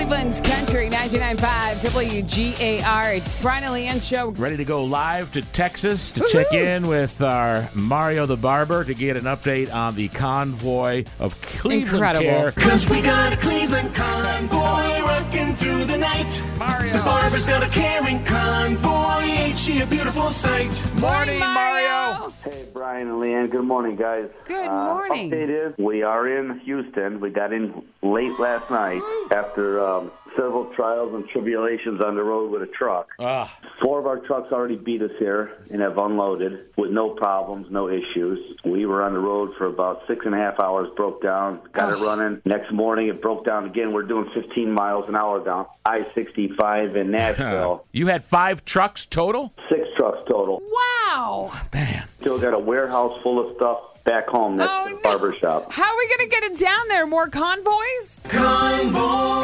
Cleveland Country 99.5 WGAR. It's Brian and Leanne Show. Ready to go live to Texas to check in with our Mario the Barber to get an update on the convoy of Cleveland Care. Cause we got a Cleveland convoy rocking through the night. Mario. The barber's got a caring convoy. Ain't she a beautiful sight? Morning, Mario. Hey, Brian and Leanne. Good morning, guys. Good morning. Update is we are in Houston. We got in late last night after several trials and tribulations on the road with a truck. 4 of our trucks already beat us here and have unloaded with no problems, no issues. We were on the road for about 6.5 hours, broke down, got it running. Next morning, it broke down again. We're doing 15 miles an hour down I-65 in Nashville. You had 5 trucks total? 6 trucks total. Wow. Man. Still got a warehouse full of stuff back home next to the barber shop. How are we going to get it down there? More convoys? Convoy!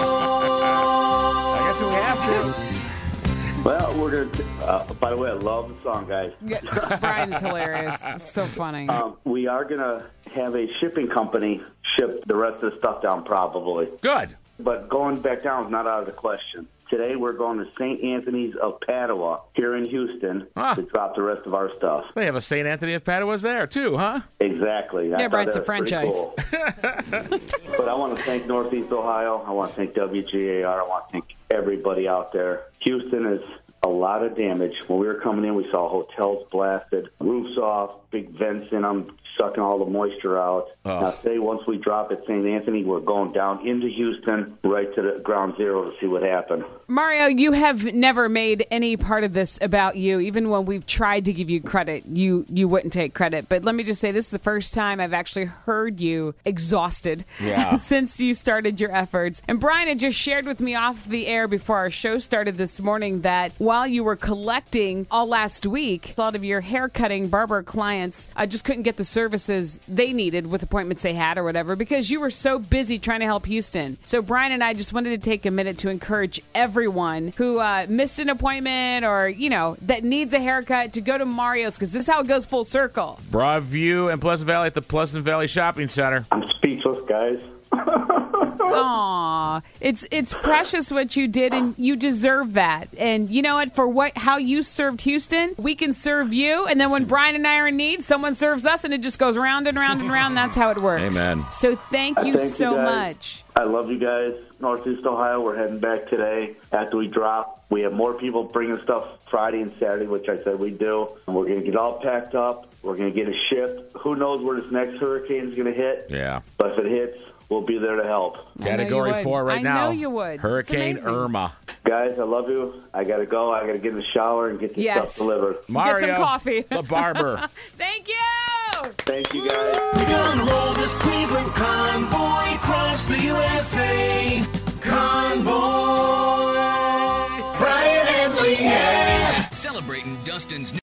I guess we have to. Well, we're going to, by the way, I love the song, guys. Brian's hilarious. It's so funny. We are going to have a shipping company ship the rest of the stuff down probably. Good. But going back down is not out of the question. Today we're going to St. Anthony's of Padua here in Houston to drop the rest of our stuff. They have a St. Anthony of Padua's there, too, huh? Exactly. Yeah, but it's a franchise. Cool. But I want to thank Northeast Ohio. I want to thank WGAR. I want to thank everybody out there. Houston is a lot of damage. When we were coming in, we saw hotels blasted, roofs off, big vents in them, sucking all the moisture out. Now, today, once we drop at St. Anthony, we're going down into Houston, right to the ground zero to see what happened. Mario, you have never made any part of this about you. Even when we've tried to give you credit, you wouldn't take credit. But let me just say, this is the first time I've actually heard you exhausted since you started your efforts. And Brian had just shared with me off the air before our show started this morning that while you were collecting all last week, a lot of your hair-cutting barber clients just couldn't get the services they needed with appointments they had or whatever because you were so busy trying to help Houston. So Brian and I just wanted to take a minute to encourage everyone who missed an appointment or, that needs a haircut to go to Mario's because this is how it goes full circle. Broadview and Pleasant Valley at the Pleasant Valley Shopping Center. I'm speechless, guys. Aw, it's precious what you did, and you deserve that. And you know what? For how you served Houston, we can serve you. And then when Brian and I are in need, someone serves us, and it just goes round and round and round. That's how it works. Amen. So thank you so much. I love you guys. Northeast Ohio, we're heading back today after we drop. We have more people bringing stuff Friday and Saturday, which I said we do. And we're going to get all packed up. We're going to get it shipped. Who knows where this next hurricane is going to hit? Yeah. But if it hits, we'll be there to help. Category 4 right now. I know you would. Hurricane Irma. Guys, I love you. I got to go. I got to get in the shower and get this stuff delivered. Mario, get some coffee. the barber. Thank you. Thank you, guys. We're gonna roll this Cleveland convoy across the USA. Convoy. Brian and Leanne. Celebrating Dustin's